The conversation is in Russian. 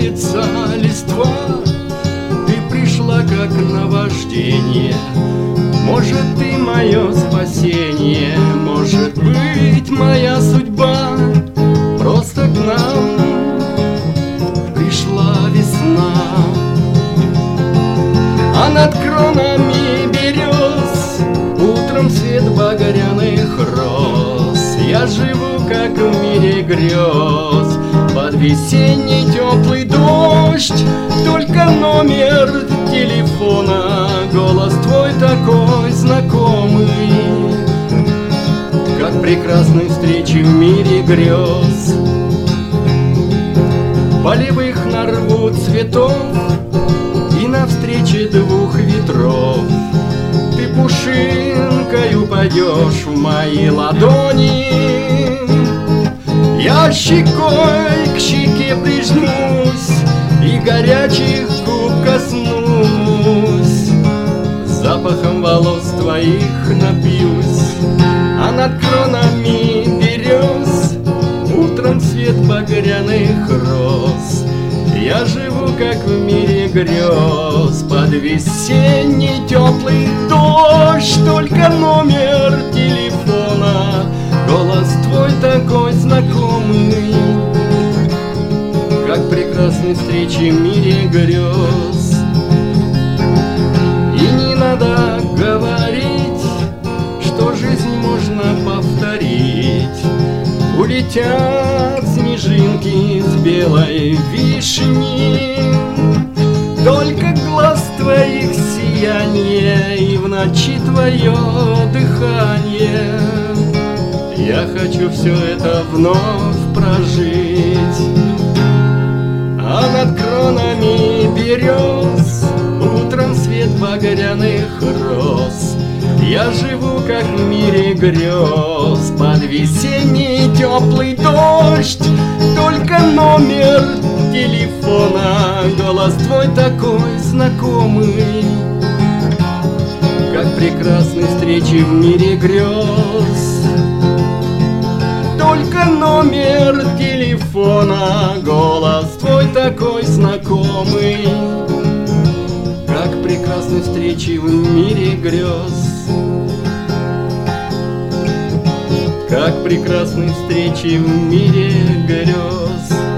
колеблется листва, ты пришла как наваждение. Может, ты мое спасение, может быть, моя судьба. Просто к нам пришла весна, а над кронами берез утром свет багряных роз. Я живу, как в мире грез, под весенний теплый дождь. Только номер телефона, голос твой такой знакомый, как прекрасной встречи в мире грез. Полевых нарвут цветов, и навстрече двух ветров ты пушинкой упадешь в мои ладони. Я щекой к щеке прижмусь и горячих губ коснусь, запахом волос твоих напьюсь, а над кронами берез утром свет багряных роз. Я живу, как в мире грез, под весенний теплый дождь. Только номер телефона, голос твой такой знакомый, как прекрасной встречи в мире грез. И не надо говорить, что жизнь можно повторить. Улетят снежинки с белой вишни, только глаз твоих сияние и в ночи твое дыхание. Я хочу все это вновь прожить, а над кронами берез утром свет багряных роз. Я живу, как в мире грез, под весенний теплый дождь. Только номер телефона, голос твой такой знакомый, как прекрасной встречи в мире грез. Только номер телефона, голос твой такой знакомый, как прекрасной встречи в мире грез. Как прекрасной встречи в мире грез.